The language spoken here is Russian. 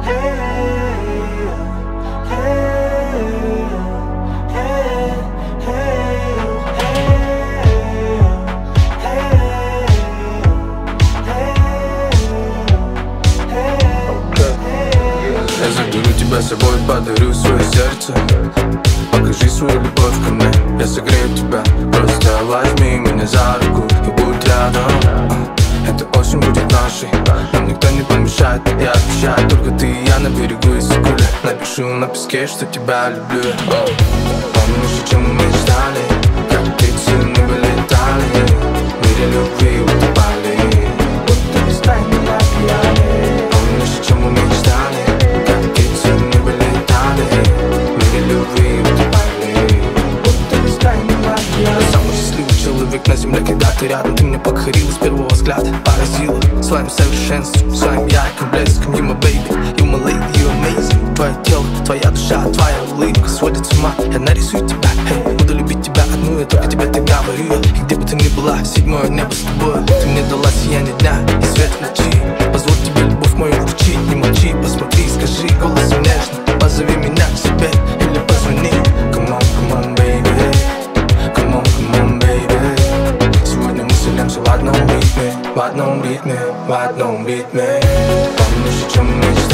Я заберу тебя с собой, подарю свое сердце. Покажи свою любовь ко мне, я согрею тебя. Просто возьми меня за руку и будь рядом. Эта осень будет нашей, нам никто не помешает. Я обещаю, только ты и я на берегу Иссык-Куля. Напишу на песке, что тебя люблю. Помнишь, о чем мы мечтали, как птицы мы вылетали, в мире любви утопали, будто бескрайние океаны. Помнишь, о чем мы мечтали, как птицы мы вылетали, в мире любви утопали, будто бескрайние океаны. Самый счастливый человек на земле, когда ты рядом. Ты меня покорила с первого взгляда, поразила своим совершенством, своим ярким блеском. You my baby, you my lady, you amazing. Твое тело, твоя душа, твоя улыбка сводит с ума. Я нарисую тебя, hey, буду любить тебя одну, я только тебе так говорю. И где бы ты ни была, седьмое небо с тобой. Ты мне дала сияние дня и свет в ночи. Позволь тебе любовь мою вручить, не молчи, посмотри, скажи голосом нежно. Позови меня к себе или позвони. Come on, baby, come on, baby. Сегодня мы сольемся в одном ритме, в одном ритме, в одном ритме. Помнишь, о чем мы